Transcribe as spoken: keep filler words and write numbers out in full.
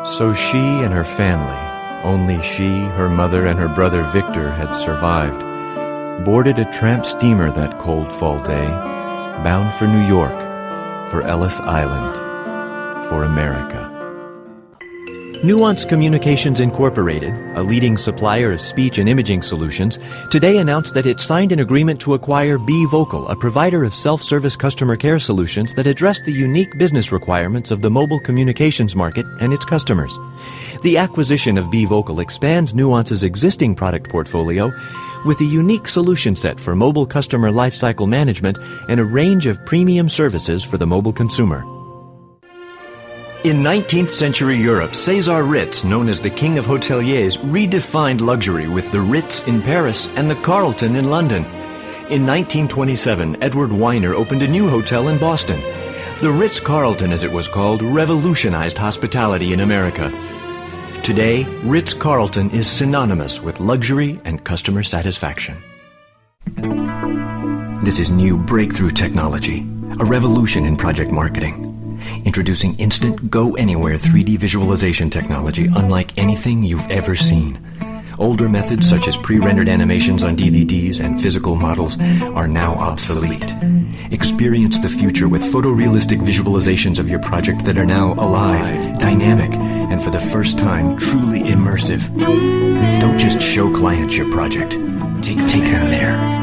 So she and her family, only she, her mother, and her brother Victor had survived, boarded a tramp steamer that cold fall day, bound for New York, for Ellis Island, for America. Nuance Communications Incorporated, a leading supplier of speech and imaging solutions, today announced that it signed an agreement to acquire B-Vocal, a provider of self-service customer care solutions that address the unique business requirements of the mobile communications market and its customers. The acquisition of B-Vocal expands Nuance's existing product portfolio with a unique solution set for mobile customer lifecycle management and a range of premium services for the mobile consumer. In nineteenth century Europe, César Ritz, known as the King of Hoteliers, redefined luxury with the Ritz in Paris and the Carlton in London. In nineteen twenty-seven, Edward Weiner opened a new hotel in Boston. The Ritz-Carlton, as it was called, revolutionized hospitality in America. Today, Ritz-Carlton is synonymous with luxury and customer satisfaction. This is new breakthrough technology, a revolution in project marketing. Introducing instant go-anywhere three D visualization technology unlike anything you've ever seen. Older methods such as pre-rendered animations on D V Ds and physical models are now obsolete. Experience the future with photorealistic visualizations of your project that are now alive, dynamic, and for the first time, truly immersive. Don't just show clients your project. Take, take them there.